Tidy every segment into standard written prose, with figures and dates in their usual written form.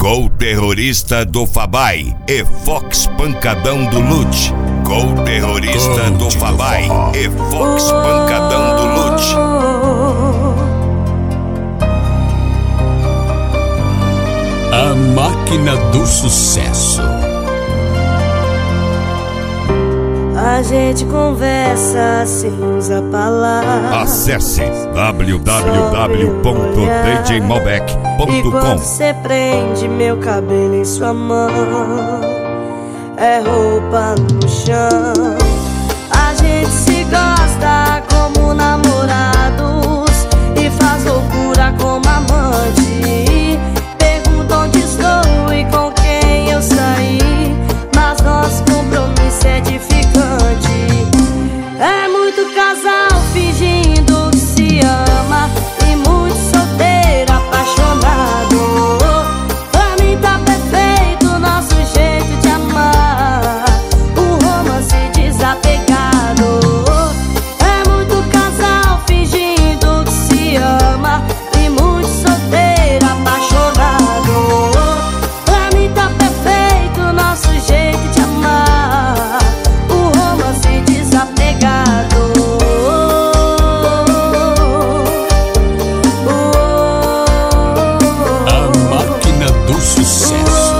com o terrorista do Fabai e Fox Pancadão do Lute. Com o terrorista do Fabai e Fox Pancadão do Lute. A máquina do sucesso. A gente conversa sem usar palavras. Acesse www.djmalbec.com. E quando cê prende meu cabelo em sua mão, é roupa no chão. A gente se gosta como namorados e faz loucura como amante. Pergunta onde estou e com quem eu saí, mas nosso compromisso é edificante. É muito casal fingindo que se ama e muito solteiro apaixonado. Pra mim tá perfeito o nosso jeito de amar, um romance desapegado. É muito casal fingindo que se ama e muito solteiro apaixonado. Pra mim tá perfeito o nosso jeito de amar, um romance desapegado. A máquina do sucesso.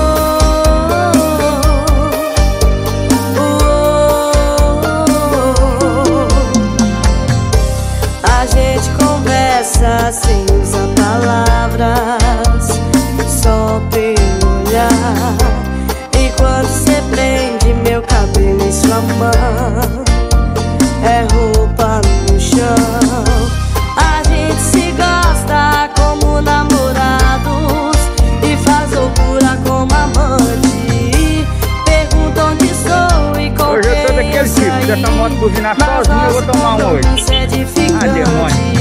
A gente conversa sem usar palavras, só pelo olhar. E quando cê prende meu cabelo em sua mão, é roupa no chão. A gente se gosta como namorados e faz loucura como amante. Pergunta onde sou e com Hoje eu tô quem daquele eu tipo, saí, dessa moto buzinar mas sozinho, eu vou nosso tomar um hoje. compromisso é edificante. Ah, demônio.